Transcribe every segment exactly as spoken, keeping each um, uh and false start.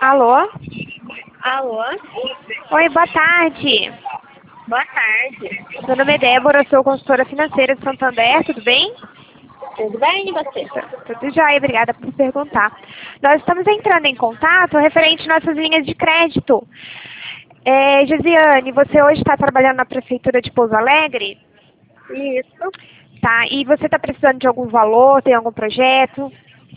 Alô? Alô? Oi, boa tarde. Boa tarde. Meu nome é Débora, eu sou consultora financeira de Santander, tudo bem? Tudo bem e você? Tudo jóia, obrigada por perguntar. Nós estamos entrando em contato referente às nossas linhas de crédito. É, Gesiane, você hoje está trabalhando na Prefeitura de Pouso Alegre? Isso. Tá, e você está precisando de algum valor, tem algum projeto?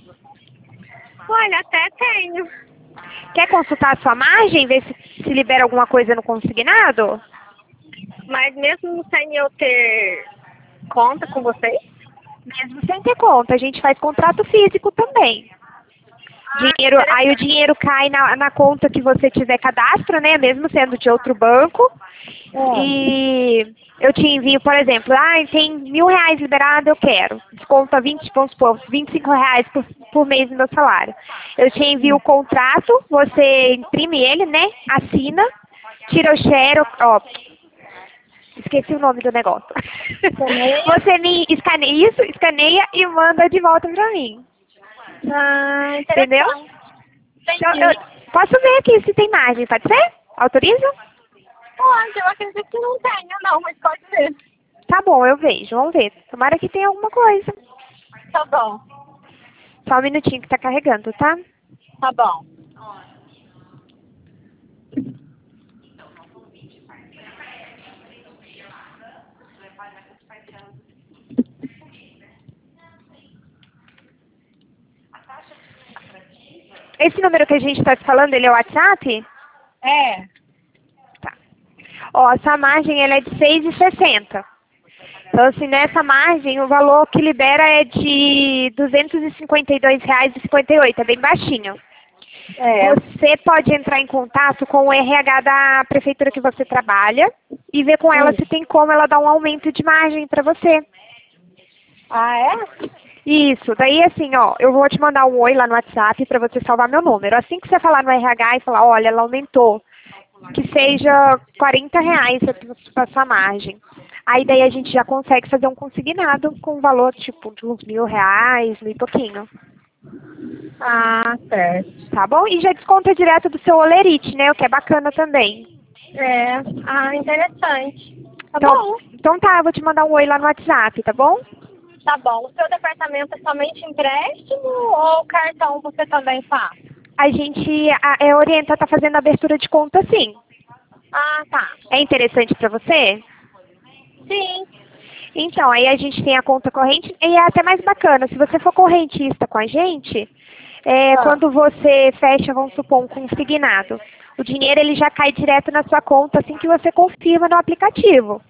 Olha, até tenho. Quer consultar a sua margem, ver se, se libera alguma coisa no consignado? Mas mesmo sem eu ter conta com vocês? Mesmo sem ter conta, a gente faz contrato físico também. Ah, Dinheiro, aí o interessante. dinheiro cai na, na conta que você tiver cadastro, né? Mesmo sendo de outro banco. É. E eu te envio, por exemplo, ah, tem mil reais liberado, eu quero. Desconta vinte, vamos supor, vinte e cinco reais por, por mês no meu salário. Eu te envio o contrato, você imprime ele, né? Assina, tira o share, ó. Esqueci o nome do negócio. Escaneia. Você me escaneia isso, escaneia e manda de volta pra mim. Ah, Entendeu? interessante. Então, Entendi. eu posso ver aqui se tem margem, pode ser? Autoriza? Pode, eu acredito que não tenho, não, mas pode ver. Tá bom, eu vejo, vamos ver. Tomara que tenha alguma coisa. Tá bom, Só um minutinho que tá carregando, tá? tá bom. Esse número que a gente tá se falando, ele é o WhatsApp? É. Tá. Ó, essa margem, ela é de seis e sessenta. Então, assim, nessa margem, o valor que libera é de duzentos e cinquenta e dois reais e cinquenta e oito, é bem baixinho. É. Você pode entrar em contato com o R H da prefeitura que você trabalha e ver com ela Hum. se tem como ela dar um aumento de margem para você. Ah, é? Isso, daí assim, ó, eu vou te mandar um oi lá no WhatsApp para você salvar meu número. Assim que você falar no R H e falar, olha, ela aumentou, que seja quarenta reais a sua margem. Aí daí a gente já consegue fazer um consignado com um valor tipo de uns mil reais, mil e pouquinho. Ah, certo. Tá bom? E já desconta direto do seu olerite, né? O que é bacana também. É. Ah, interessante. Tá Então, bom. então tá, eu vou te mandar um oi lá no WhatsApp, tá bom? Tá bom. O seu departamento é somente empréstimo ou cartão você também faz? A gente a, é, orienta a tá fazendo a abertura de conta sim. Ah, tá. É interessante para você? Sim. Então, aí a gente tem a conta corrente e é até mais bacana. Se você for correntista com a gente, é, Ah, quando você fecha, vamos supor, um consignado, o dinheiro ele já cai direto na sua conta assim que você confirma no aplicativo.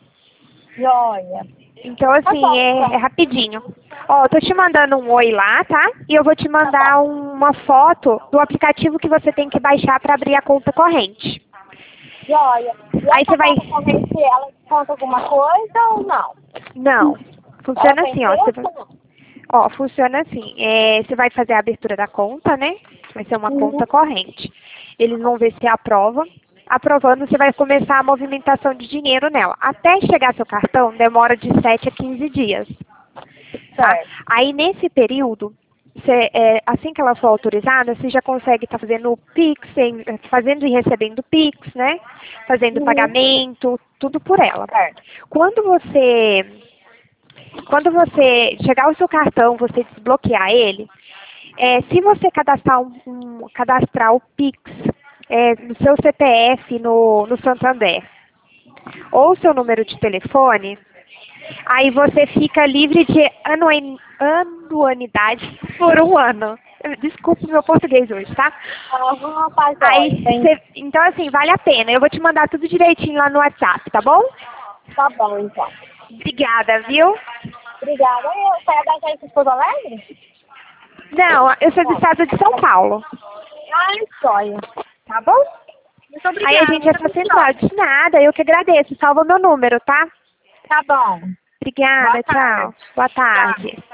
joia. Então, Tá assim, bom, é, é então. rapidinho. Ó, eu tô te mandando um oi lá, tá? E eu vou te Tá bom. mandar uma foto do aplicativo que você tem que baixar para abrir a conta corrente. Joia. E Aí essa você vai... conta corrente, ela conta alguma coisa ou não? Não, Ela funciona tem assim, ó. Você vai... preço ou não? Ó, funciona assim. É, você vai fazer a abertura da conta, né? Vai ser uma Uhum. conta corrente. Eles vão ver se aprova. Aprovando, você vai começar a movimentação de dinheiro nela. Até chegar seu cartão, demora de sete a quinze dias. Tá? Certo. Aí, nesse período, você, é, assim que ela for autorizada, você já consegue estar fazendo o Pix, em- fazendo e recebendo Pix, né? Fazendo Uhum. pagamento, tudo por ela. Certo. Quando você quando você chegar o seu cartão, você desbloquear ele, é, se você cadastrar, um, um- cadastrar o Pix é, no seu C P F no, no Santander ou seu número de telefone, aí você fica livre de anuan- anuanidade por um ano. Desculpe o meu português hoje, tá? Ah, tá Aí, joia. Entendi. cê, então assim, vale a pena. Eu vou te mandar tudo direitinho lá no WhatsApp, tá bom? Tá bom, então. Obrigada, viu? Obrigada. E você é da agência de Porto Alegre? Não, eu sou do estado de São Paulo, Ah, joia. tá bom? Muito Aí a obrigada. gente já Muito está central. atenciosa. De nada, eu que agradeço. Salva meu número, tá? Tá bom. Boa Obrigada, tarde. tchau. Boa Tchau. tarde.